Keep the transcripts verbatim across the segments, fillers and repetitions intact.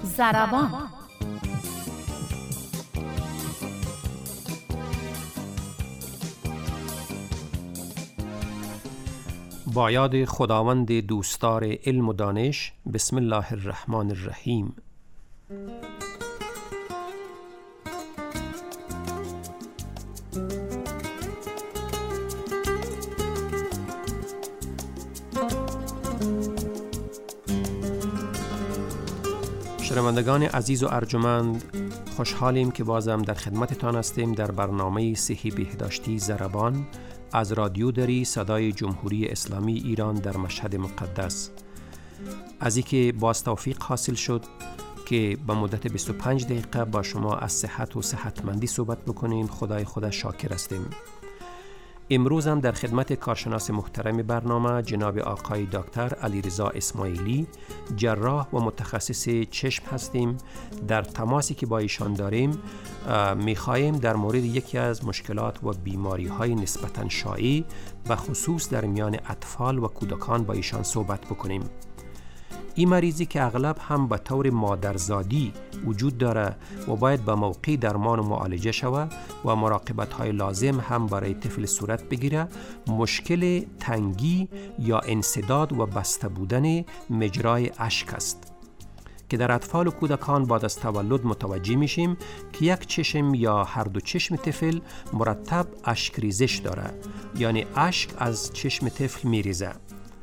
ضربان. با یاد خداوند دوستدار علم و دانش. بسم الله الرحمن الرحیم. شنوندگان عزیز و ارجمند، خوشحالیم که بازم در خدمتتان هستیم در برنامه صحی بهداشتی ضربان از رادیو دری صدای جمهوری اسلامی ایران در مشهد مقدس. از اینکه باز توفیق حاصل شد که به مدت بیست و پنج دقیقه با شما از صحت و صحتمندی صحبت بکنیم، خدای خدا شاکر هستیم. امروز هم در خدمت کارشناس محترم برنامه جناب آقای دکتر علیرضا اسماعیلی، جراح و متخصص چشم هستیم. در تماسی که با ایشان داریم می‌خواهیم در مورد یکی از مشکلات و بیماری‌های نسبتاً شایع و خصوص در میان اطفال و کودکان با ایشان صحبت بکنیم. این مریضی که اغلب هم به طور مادرزادی وجود داره و باید به موقع درمان و معالجه شود و مراقبت‌های لازم هم برای طفل صورت بگیره، مشکل تنگی یا انسداد و بسته بودن مجرای اشک است که در اطفال و کودکان بعد از تولد متوجه میشیم که یک چشم یا هر دو چشم طفل مرتب اشک ریزش داره، یعنی اشک از چشم طفل میریزه.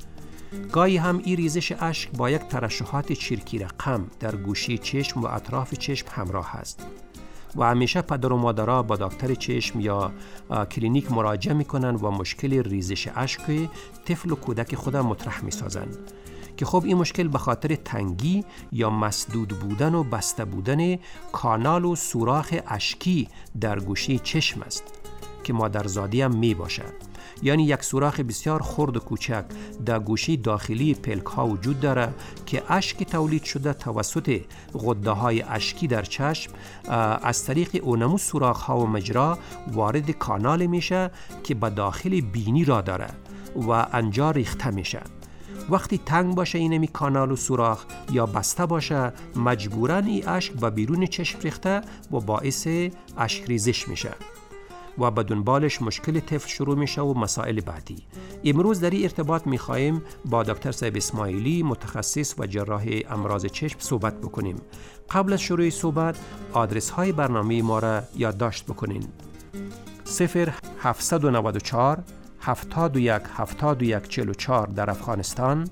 گاهی هم این ریزش اشک با یک ترشحات چرکی رقم در گوشه چشم و اطراف چشم همراه است و همیشه پدر و مادرها با دکتر چشم یا کلینیک مراجعه میکنن و مشکل ریزش اشک طفل و کودک خود مطرح میسازن که خب این مشکل به خاطر تنگی یا مسدود بودن و بسته بودن کانال و سوراخ اشکی در گوشه چشم است که مادرزادی هم می باشه. یعنی یک سوراخ بسیار خرد و کوچک در گوشه داخلی پلک ها وجود داره که اشک تولید شده توسط غده های اشکی در چشم از طریق اونمو سوراخ ها و مجرا وارد کانال میشه که به داخل بینی را داره و انجا ریخته میشه. وقتی تنگ باشه اینمی کانال و سوراخ یا بسته باشه، مجبوراً این اشک به بیرون چشم ریخته و باعث اشک ریزش میشه و بدون بالش مشکل طفل شروع میشه و مسائل بعدی. امروز در این ارتباط میخواهیم با دکتر صاحب اسماعیلی، متخصص و جراح امراض چشم صحبت بکنیم. قبل از شروع صحبت آدرس های برنامه ما را یادداشت بکنین. صفر هفت نه چهار هفتاد و یک هفتاد و یک چهل و چهار در افغانستان،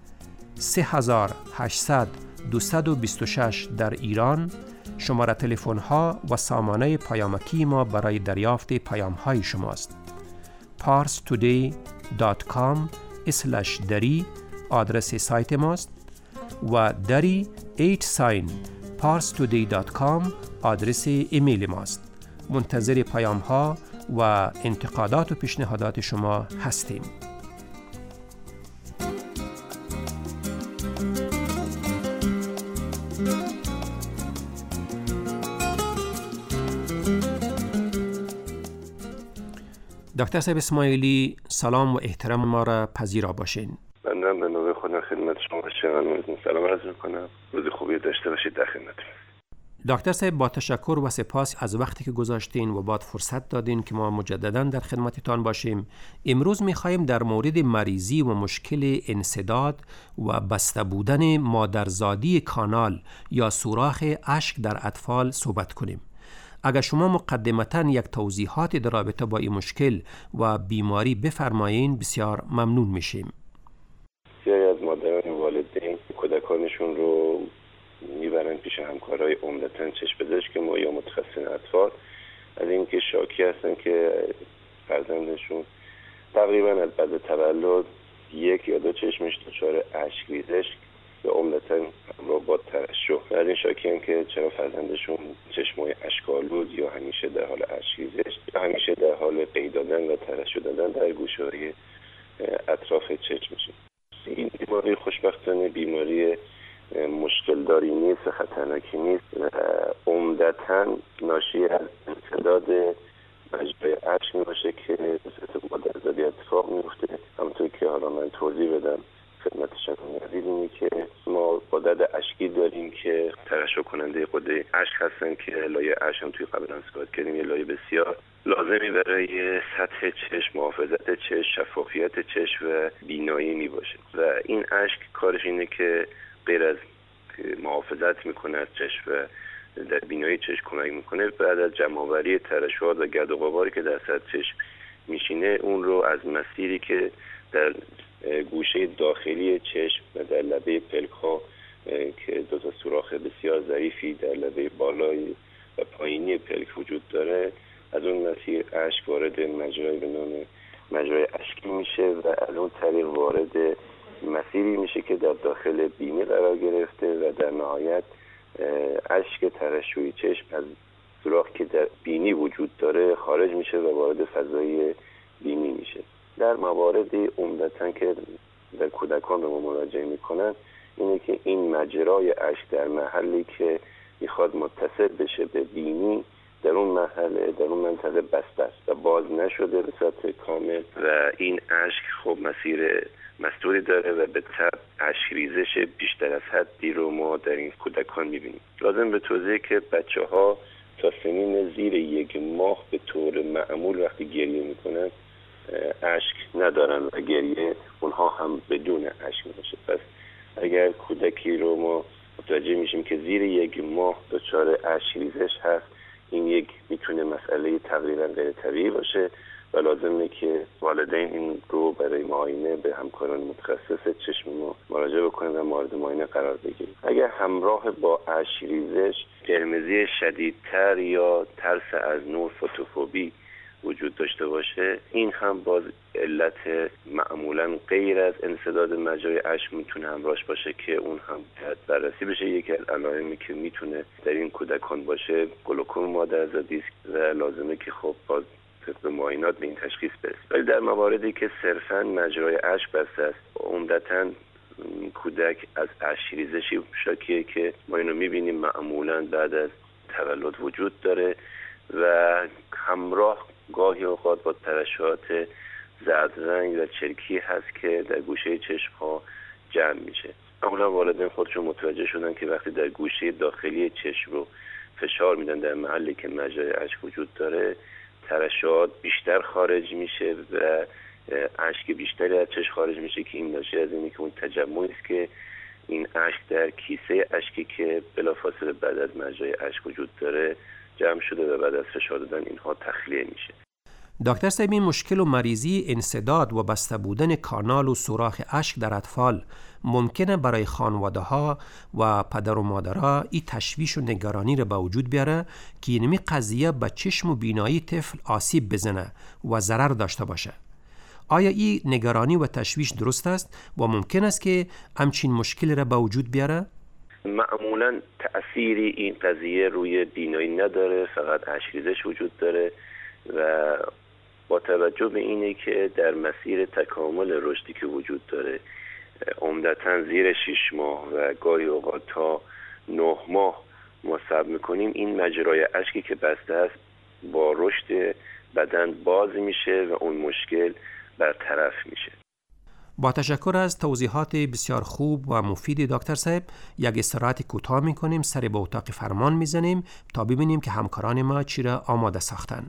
سه هزار و هشتصد دویست و بیست و شش در ایران. شماره تلفن ها و سامانه پیامکی ما برای دریافت پیام های شماست. پارس تودی دات کام اسلش دری آدرس سایت ماست و دری هشت ساین پارس تودی دات کام آدرس ایمیل ماست. منتظر پیام ها و انتقادات و پیشنهادات شما هستیم. دکتر صاحب اسماعیلی، سلام و احترام ما را پذیرا باشین. بنده به نوبه خودم خدمت شما باشم. سلام عرض می‌کنم. روز خوبی داشته باشید در خدمتتون. دکتر صاحب، با تشکر و سپاس از وقتی که گذاشتین و بعد فرصت دادین که ما مجددا در خدمتتان باشیم. امروز می‌خوایم در مورد مریضی و مشکل انسداد و بسته بودن مادرزادی کانال یا سوراخ اشک در اطفال صحبت کنیم. اگر شما مقدمتاً یک توضیحات در رابطه با این مشکل و بیماری بفرمایین بسیار ممنون میشیم. بسیاری از مادران و والدین کودکانشون رو میبرن پیش همکارای عمدتاً چشم پزشک ما یا متخصصین اطفال از اینکه شاکی هستن که فرزندشون تقریباً از بعد تولد یک یا دو چشمش دچار اشک ریزش یا عمدتاً همراه با ترشح. از این شاکی هم که چرا فرزندشون چشمای اشک‌آلود یا همیشه در حال اشک ریزش یا همیشه در حال قی دادن و ترشح دادن در گوشه‌های اطراف چشم میشه. این بیماری خوشبختانه بیماری مشکل داری نیست، خطرناکی نیست و عمدتاً ناشی از انسداد مجرای اشک میباشه که به صورت مادرزادی اتفاق میفته. همونطور که حالا من توضیح بدم خدمت شما عزیز اینه که ما غدد اشکی داریم که ترشح کننده غده اشک هستن که لایه اشک هم توی قبلا صحبت کردیم، یه لایه بسیار لازمی برای سطح چشم، محافظت چشم، شفافیت چشم و بینایی می باشه و این اشک کارش اینه که غیر از محافظت میکنه از چشم و در بینایی چشم کمک میکنه، بعد از جمع‌آوری ترشحات و گرد و غباری که در سطح چشم میشینه اون رو از مسیری که در گوشه داخلی چشم و در لبه پلک ها که دو تا سوراخ بسیار ظریفی در لبه بالای و پایینی پلک وجود داره، از اون مسیر اشک وارد مجرای به نام مجرای اشکی میشه و از اون طریق وارد مسیری میشه که در داخل بینی قرار گرفته و در نهایت اشک ترشحی چشم از سوراخی که در بینی وجود داره خارج میشه و وارد فضای بینی میشه. در مواردی عمدتاً که در کودکان به ما مراجعه میکنن اینه که این مجرای اشک در محلی که میخواد متصل بشه به بینی در اون محله در اون منطقه بسته است و باز نشده به صورت کامل و این اشک خب مسیر مستوری داره و به طب اشک ریزش بیشتر از حدی رو ما در این کودکان میبینیم. لازم به توضیح که بچه ها تا سنین زیر یک ماه به طور معمول وقتی گریه میکنن اشک ندارن و گریه اونها هم بدون اشک میشه. پس اگر کودکی رو ما متوجه میشیم که زیر یک ماه دچار اشک ریزش هست، این یک میتونه مسئله تقریبا غیر طبیعی باشه و لازمه که والدین این رو برای معاینه به همکاران متخصص چشم ما مراجعه بکنن و مورد معاینه قرار بگیرن. اگر همراه با اشک ریزش قرمزی شدیدتر یا ترس از نور، فوتوفوبی وجود داشته باشه، این هم باز علت معمولا غیر از انسداد مجرای اشک میتونه همراهش باشه که اون هم بررسی بشه. یکی از علائمی که میتونه در این کودکان باشه گلوکوم مادرزادی است و لازمه که خب باز طبق معاینات به این تشخیص برسیم. ولی در مواردی که صرفاً مجرای اشک بسته است، عمدتاً کودک از اشک ریزشی شاکیه که ما اینو میبینیم معمولاً بعد از تولد وجود داره و همراه گاهی اوقات با ترشحات زرد رنگ و چرکی هست که در گوشه چشم ها جمع میشه. معمولا والدین خودشون متوجه شدن که وقتی در گوشه داخلی چشم رو فشار میدن در محلی که مجرای اشک وجود داره، ترشحات بیشتر خارج میشه و اشک بیشتری از چشم خارج میشه که این ناشی از اینه که اون تجمعی است که این اشک در کیسه اشکی که بلافاصله بعد از مجرای اشک وجود داره جمع شده و بعد از فشار دادن اینها تخلیه میشه. دکتر صاحب، این مشکل و مریضی انسداد و بسته بودن کانال و سوراخ اشک در اطفال ممکنه برای خانواده ها و پدر و مادرها این تشویش و نگرانی رو به وجود بیاره که اینمی قضیه به چشم و بینایی طفل آسیب بزنه و ضرر داشته باشه. آیا این نگرانی و تشویش درست است و ممکن است که همچین مشکلی را به وجود بیاره؟ معمولا تأثیری این قضیه روی بینایی نداره، فقط اشک ریزش وجود داره و با توجه به اینه که در مسیر تکامل رشدی که وجود داره عمدتاً زیر شش ماه و گاهی اوقات تا نه ماه ما صبر میکنیم، این مجرای اشکی که بسته است با رشد بدن باز میشه و اون مشکل برطرف میشه. با تشکر از توضیحات بسیار خوب و مفید دکتر صاحب، یک استراحت کوتاه میکنیم، سر به اتاق فرمان میزنیم تا ببینیم که همکاران ما چی را آماده ساختن.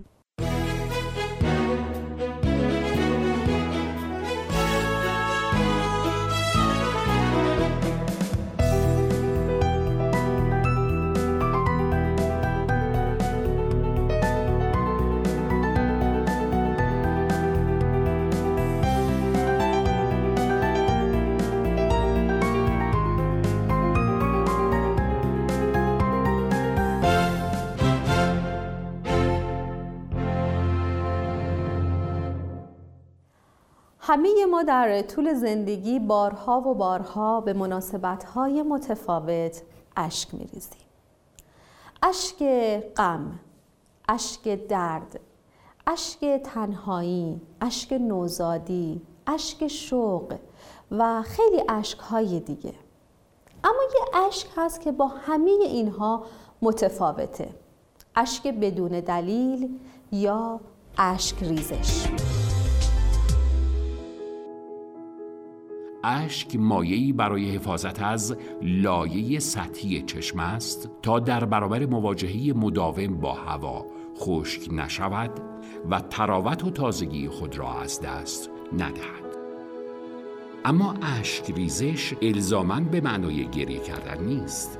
همه ما در طول زندگی بارها و بارها به مناسبت‌های متفاوت اشک می‌ریزیم. اشک غم، اشک درد، اشک تنهایی، اشک نوزادی، اشک شوق و خیلی اشک‌های دیگه. اما یه اشک هست که با همه اینها متفاوته. اشک بدون دلیل یا اشک ریزش. اشک مایعی برای حفاظت از لایه سطحی چشم است تا در برابر مواجهه مداوم با هوا خشک نشود و طراوت و تازگی خود را از دست ندهد. اما اشک ریزش الزاماً به معنای گریه کردن نیست.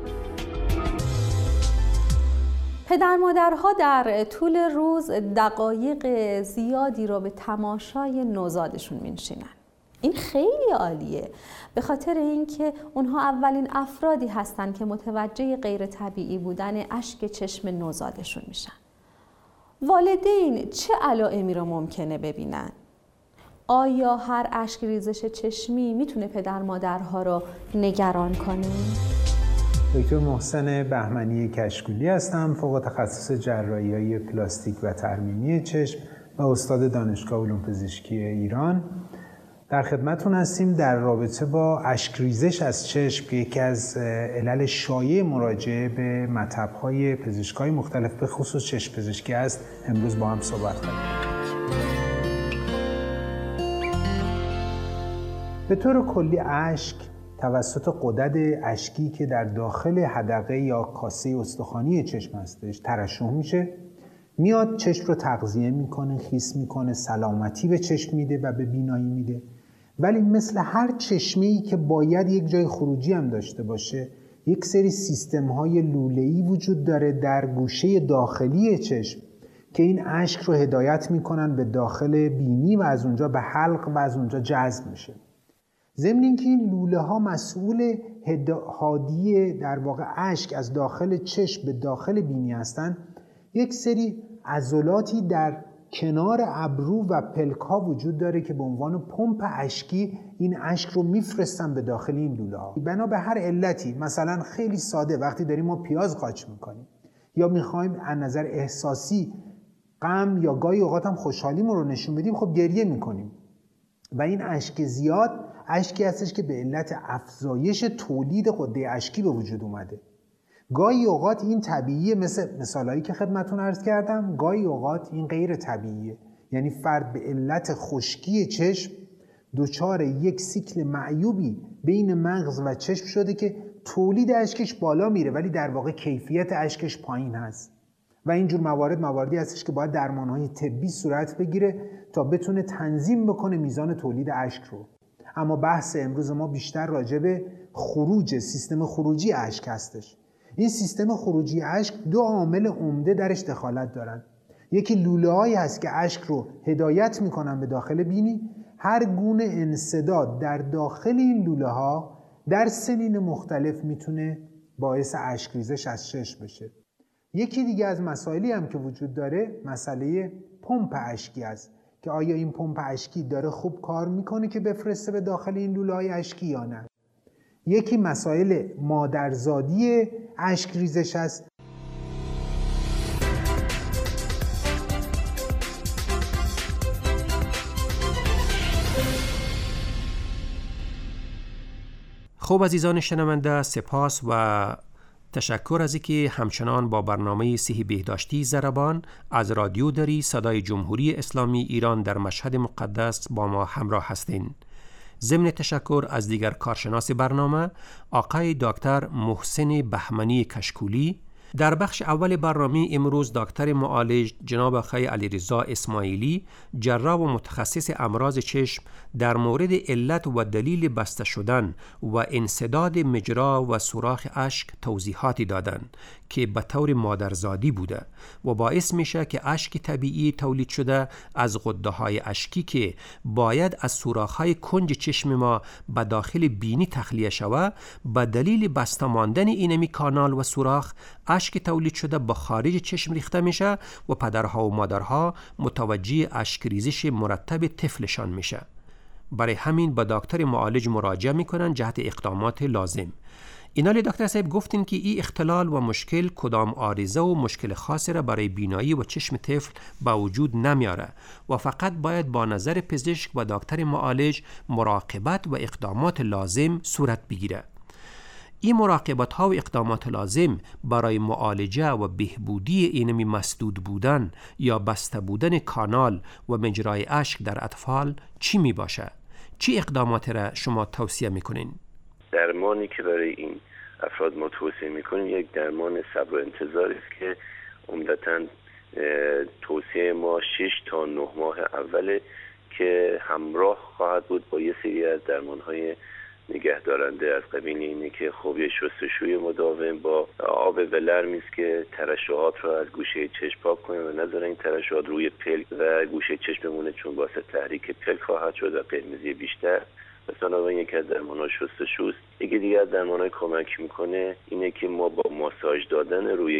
پدر مادرها در طول روز دقایق زیادی را به تماشای نوزادشون می‌نشینن. این خیلی عالیه، به خاطر اینکه اونها اولین افرادی هستن که متوجه غیر طبیعی بودن اشک چشم نوزادشون میشن. والدین چه علائمی را ممکنه ببینن؟ آیا هر اشک ریزش چشمی میتونه پدر مادرها را نگران کنه؟ دکتر محسن بهمنی کشکولی هستم، فوق تخصص جراحی‌های پلاستیک و ترمیمی چشم و استاد دانشگاه علوم پزشکی ایران. در خدمتتون هستیم در رابطه با اشک ریزش از چشم که یکی از علل شایع مراجعه به مطب‌های پزشکای مختلف به خصوص چشم پزشکی است. امروز با هم صحبت خواهیم کرد. به طور کلی اشک توسط غدد اشکی که در داخل حدقه یا کاسه استخوانی چشم هستش ترشح میشه، میاد چشم رو تغذیه میکنه، خیس میکنه، سلامتی به چشم میده و به بینایی میده. ولی مثل هر چشمه‌ای که باید یک جای خروجی هم داشته باشه، یک سری سیستم‌های لوله‌ای وجود داره در گوشه داخلی چشم که این اشک رو هدایت میکنن به داخل بینی و از اونجا به حلق و از اونجا جذب میشه. ضمن اینکه این لوله ها مسئول هادی در واقع اشک از داخل چشم به داخل بینی هستن، یک سری عضلاتی در کنار ابرو و پلک ها وجود داره که به عنوان پمپ اشکی این اشک رو میفرستن به داخل این لوله ها. بنا به هر علتی، مثلا خیلی ساده، وقتی داریم ما پیاز قاچ میکنیم یا میخوایم از نظر احساسی غم یا گاهی اوقات هم خوشحالیمون رو نشون بدیم، خب گریه میکنیم و این اشک زیاد اشکی هستش که به علت افزایش تولید غده اشکی به وجود اومده. گاهی اوقات این طبیعیه، مثل مثالایی که خدمتتون عرض کردم، گاهی اوقات این غیر طبیعیه، یعنی فرد به علت خشکی چشم دچار یک سیکل معیوبی بین مغز و چشم شده که تولید اشکش بالا میره ولی در واقع کیفیت اشکش پایین هست و اینجور موارد مواردی هستش که باید درمانهای طبی صورت بگیره تا بتونه تنظیم بکنه میزان تولید اشک رو. اما بحث امروز ما بیشتر راجع به خروج سیستم خروجی اشک هستش. این سیستم خروجی اشک دو عامل عمده درش دخالت دارن. یکی لوله‌هایی هست که اشک رو هدایت میکنن به داخل بینی. هر گونه انسداد در داخل این لوله‌ها در سنین مختلف میتونه باعث اشک ریزش از چشم بشه. یکی دیگه از مسائلی هم که وجود داره مسئله پمپ اشکی است که آیا این پمپ اشکی داره خوب کار میکنه که بفرسته به داخل این لوله‌های اشکی یا نه. یکی مسائل مادرزادی اشک ریزش است. خب عزیزان شنونده، سپاس و تشکر از اینکه همچنان با برنامه صحی بهداشتی ضربان از رادیو دری صدای جمهوری اسلامی ایران در مشهد مقدس با ما همراه هستین. ضمن تشکر از دیگر کارشناس برنامه آقای دکتر محسن بهمنی کشکولی. در بخش اول برنامه امروز دکتر معالج جناب آقای علیرضا اسماعیلی، جراح و متخصص امراض چشم، در مورد علت و دلیل بسته شدن و انسداد مجرا و سوراخ اشک توضیحاتی دادند که به طور مادرزادی بوده و باعث میشه که اشک طبیعی تولید شده از غده‌های اشکی که باید از سوراخ‌های کنج چشم ما به داخل بینی تخلیه شود، به دلیل بسته ماندن اینمی کانال و سوراخ اشک تولید شده به خارج چشم ریخته میشه و پدرها و مادرها متوجه اشک ریزش مرتب طفلشان میشه. برای همین به دکتر معالج مراجعه میکنن جهت اقدامات لازم. اینالی دکتر صاحب گفتین که این اختلال و مشکل کدام عارضه و مشکل خاصی را برای بینایی و چشم طفل با وجود نمیاره و فقط باید با نظر پزشک و دکتر معالج مراقبت و اقدامات لازم صورت بگیره. این مراقبت ها و اقدامات لازم برای معالجه و بهبودی اینمی مسدود بودن یا بسته بودن کانال و مجرای اشک در اطفال چی می باشه؟ چی اقداماتی را شما توصیه میکنین؟ درمانی که برای این افراد ما توصیه میکنیم یک درمان صبر و انتظار است که عمدتاً توصیه ما شش تا نه ماه اوله که همراه خواهد بود با یه سری از درمان‌های نگهدارنده از قبیل اینه که خب یه شستشوی مداوم با آب ولرم است که ترشحات را از گوشه چشم پاک کنه و نذاره این ترشحات روی پلک و گوشه چشم بمونه، چون باعث تحریک پلک خواهد شد و قرمزی بیشتر. مثلا یکی از درمان‌های شستشوست. یکی دیگه از درمان‌های کمک میکنه اینه که ما با ماساژ دادن روی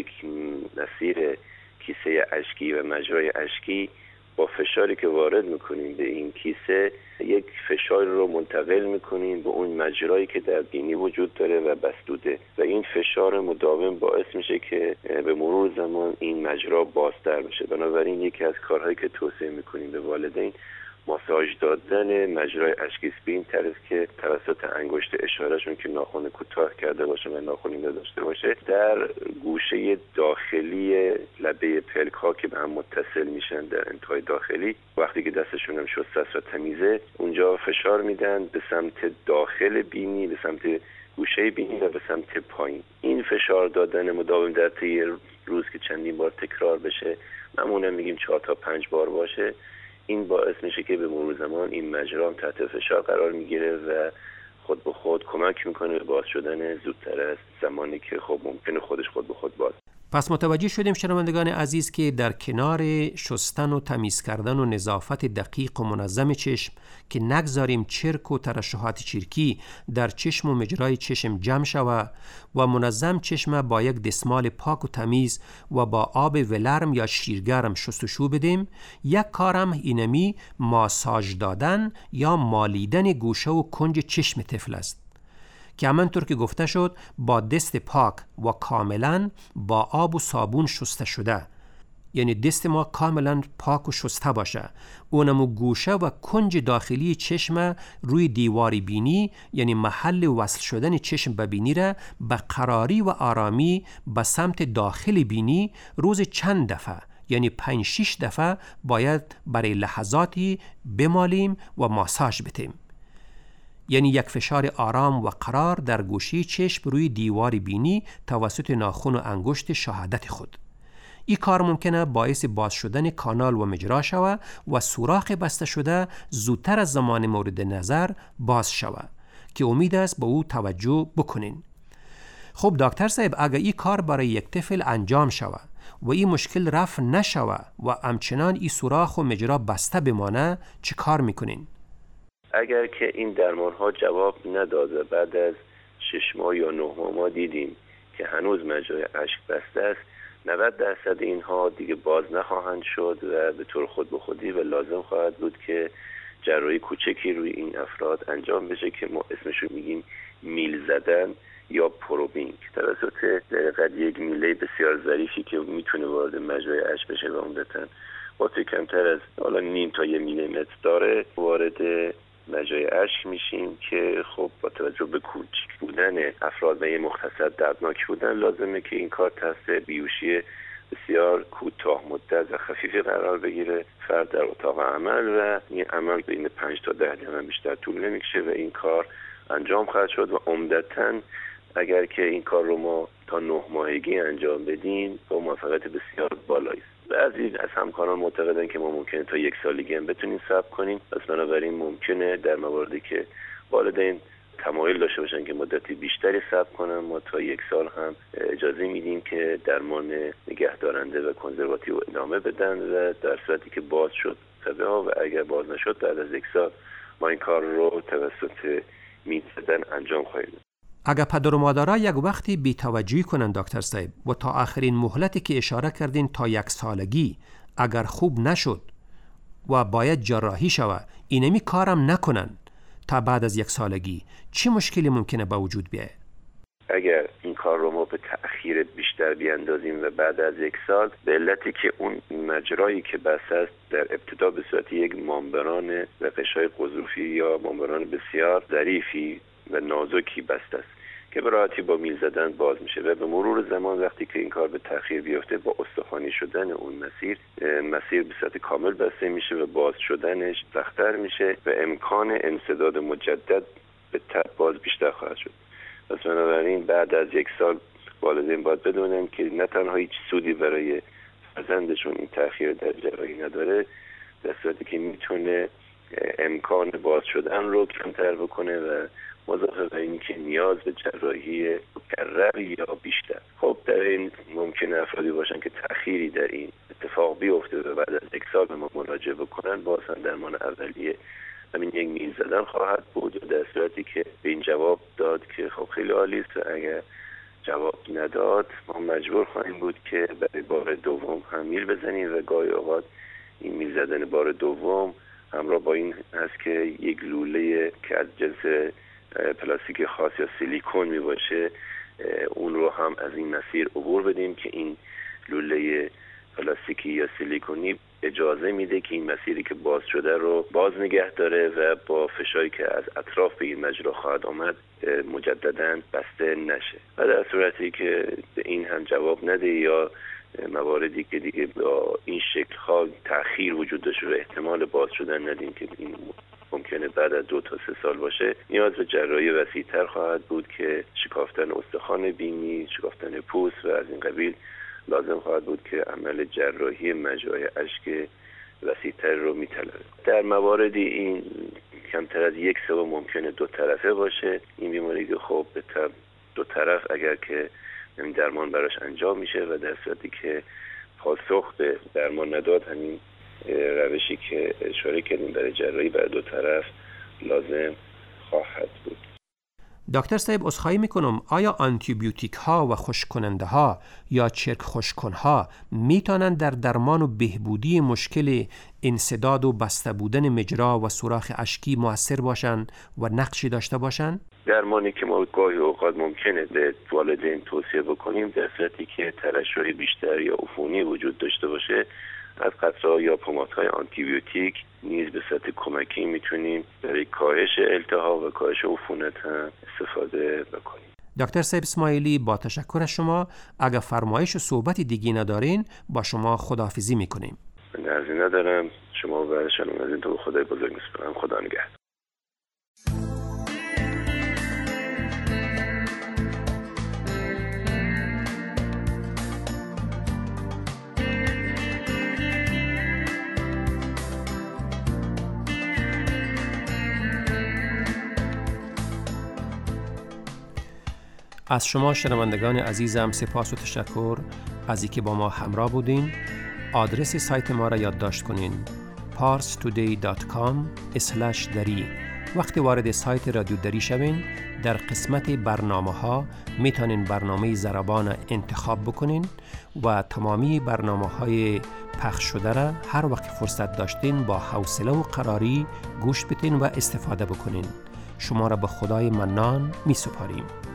مسیر کیسه اشکی و مجرای اشکی با فشاری که وارد میکنیم به این کیسه یک فشار رو منتقل میکنیم به اون مجرایی که در بینی وجود داره و بسدوده و این فشار مداوم باعث میشه که به مرور زمان این مجرا بازتر بشه. بنابراین یکی از کارهایی که توصیه میکنیم به والدین ماساژ دادن مجرای اشکی است به این طرز که توسط انگشت اشارهشون که ناخن کوتاه کرده باشه و ناخنی نداشته باشه در گوشه داخلی لبه پلک ها که به هم متصل میشن در انتهای داخلی، وقتی که دستشون هم شسته است و تمیزه اونجا فشار میدن به سمت داخل بینی، به سمت گوشه بینی و به سمت پایین. این فشار دادن مداوم در طی روز که چندین بار تکرار بشه، معمولا میگیم چهار تا پنج بار باشه، این باعث میشه که به مرور زمان این مجرا هم تحت فشار قرار میگیره و خود به خود کمک میکنه به باز شدن زودتر از زمانی که خب ممکنه خودش خود به خود باز. پس متوجه شدیم شنوندگان عزیز که در کنار شستن و تمیز کردن و نظافت دقیق و منظم چشم که نگذاریم چرک و ترشحات چرکی در چشم و مجرای چشم جمع شود و منظم چشم با یک دستمال پاک و تمیز و با آب ولرم یا شیرگرم شستشو بدیم، یک کارم اینمی ماساژ دادن یا مالیدن گوشه و کنج چشم طفل است که همانطور که گفته شد با دست پاک و کاملا با آب و صابون شسته شده، یعنی دست ما کاملا پاک و شسته باشه، اونمو گوشه و کنج داخلی چشم روی دیواری بینی یعنی محل وصل شدن چشم به بینی را به قراری و آرامی به سمت داخل بینی روز چند دفعه یعنی پنج شش دفعه باید برای لحظاتی بمالیم و ماساژ بدیم، یعنی یک فشار آرام و قرار در گوشه چشم روی دیوار بینی توسط ناخن و انگشت شهادت خود. این کار ممکنه باعث باز شدن کانال و مجرا شود و سوراخ بسته شده زودتر از زمان مورد نظر باز شود که امید است به او توجه بکنین. خب دکتر صاحب، اگر این کار برای یک طفل انجام شود و این مشکل رفع نشود و همچنان این سوراخ و مجرا بسته بمانه چه کار میکنین؟ اگر که این درمان ها جواب نداده، بعد از شش ماه یا نه ماه ما دیدیم که هنوز مجرای اشک بسته است، نود درصد اینها دیگه باز نخواهند شد و به طور خود به خودی و لازم خواهد بود که جراحی کوچکی روی این افراد انجام بشه که ما اسمشو میگیم میل زدن یا پروبینگ توسط در یک میله بسیار ظریفی که میتونه وارد مجرای اشک بشه و عمدتاً با کمتر از حالا نیم تا یک میلیمتر داره وارد مجرای اشک میشیم که خب با توجه به کوچک بودن افراد و یه مختصر دردناک بودن لازمه که این کار تحت بیهوشی بسیار کوتاه مدت و خفیفی قرار بگیره فرد در اتاق عمل و این عمل بین پنج تا ده دقیقه بیشتر طول نمیکشه و این کار انجام خواهد شد و عمدتاً اگر که این کار رو ما تا نه ماهگی انجام بدیم با موفقیت بسیار بالایی است. بعضی از همکاران معتقدن که ما ممکنه تا یک سالگی هم بتونیم صبر کنیم، پس بنابراین ممکنه در مواردی که والدین تمایل داشته باشن که مدتی بیشتری صبر کنن ما تا یک سال هم اجازه میدیم که درمان نگهدارنده و کنزرواتیو ادامه بدن و در صورتی که باز شد تبه ها و اگر باز نشد بعد از یک سال ما این کار رو توسط میل زدن انجام خواهیم داد. اگر پدر و مادرها یک وقتی بی‌توجهی کنن دکتر صاحب و تا آخرین مهلتی که اشاره کردین تا یک سالگی اگر خوب نشد و باید جراحی شود اینمی کارم نکنن تا بعد از یک سالگی، چه مشکلی ممکنه به وجود بیاید؟ اگر این کار رو ما به تأخیر بیشتر بیاندازیم و بعد از یک سال به علتی که اون مجرایی که بسته است در ابتدا به صورت یک مامبران و قشای قضروفی یا مامبران بسیار ظریفی و نازکی بسته است که به راحتی با میل زدن باز میشه و به مرور زمان وقتی که این کار به تأخیر بیفته با استخوانی شدن اون مسیر مسیر به صورت کامل بسته میشه و باز شدنش سخت‌تر میشه و امکان انسداد مجدد به تب باز بیشتر خواهد شد. پس بنابراین بعد از یک سال والدین باید بدونن که نه تنها هیچ سودی برای فرزندشون این تأخیر در جراحی نداره، در صورتی که میتونه امکان باز شدن رو کمتر بکنه و مضافه بر این که نیاز به جراحی مکرر یا بیشتر. خب در این ممکنه افرادی باشن که تأخیری در این اتفاق بیفته و بعد از یک سال به ما مراجعه بکنن، باز هم درمان اولیه همین یک میل زدن خواهد بود، و در صورتی که به این جواب داد که خب خیلی عالی است، و اگر جواب نداد ما مجبور خواهیم بود که برای بار دوم هم میل بزنیم و گاهی اوقات این میل زدن بار دوم همراه با این هست که یک لوله که از جنس پلاستیک خاص یا سیلیکون می باشه اون رو هم از این مسیر عبور بدیم که این لوله پلاستیکی یا سیلیکونی اجازه میده که این مسیری که باز شده رو باز نگه داره و با فشاری که از اطراف به این مجرا خواهد آمد مجدداً بسته نشه. و در صورتی که این هم جواب نده یا مواردی که دیگه با این شکل ها تأخیر وجود داشته و احتمال باز شدن ندیم که این ممکنه بعد از دو تا سه سال باشه، نیاز به جراحی وسیع‌تر خواهد بود که شکافتن استخوان بینی، شکافتن پوست و از این قبیل لازم خواهد بود که عمل جراحی مجرای اشک وسیع‌تر رو میطلبه. در مواردی این کمتر از یک سوم ممکنه دو طرفه باشه. این بیماری که خب به طب دو طرف اگر که این درمان براش انجام میشه و در صورتی که پاسخ به درمان نداد، همین روشی که اشاره کردیم برای جراحی برای دو طرف لازم خواهد بود. دکتر صاحب عذرخواهی میکنم، آیا آنتیبیوتیک ها و خشک کننده ها یا چرک خشک کن ها میتونن در درمان و بهبودی مشکل انسداد و بسته بودن مجرا و سوراخ اشکی مؤثر باشن و نقشی داشته باشن؟ درمانی که ما گاهی اوقات ممکنه به والدین توصیه بکنیم در صورتی که ترشح بیشتر یا عفونی وجود داشته باشه، از قطره‌ها یا پمادهای آنتیبیوتیک نیز به صورت کمکی میتونیم برای کاهش التهاب و کاهش عفونت هم استفاده بکنیم. دکتر صاحب اسماعیلی، با تشکر از شما. اگر فرمایش و صحبت دیگی ندارین با شما خداحافظی میکنیم. من عرضی ندارم. شما و شنوندگان تو خدای بزرگ میسپارم. خدا نگهدار. از شما شنوندگان عزیزم سپاس و تشکر از اینکه با ما همراه بودین. آدرس سایت ما را یادداشت کنین: پارس تودی دات کام اسلش دری. وقتی وارد سایت رادیو دری شوین، در قسمت برنامه ها میتونین برنامه ضربان انتخاب بکنین و تمامی برنامه های پخش شده را هر وقت فرصت داشتین با حوصله و قراری گوش بدین و استفاده بکنین. شما را به خدای منان می سپاریم.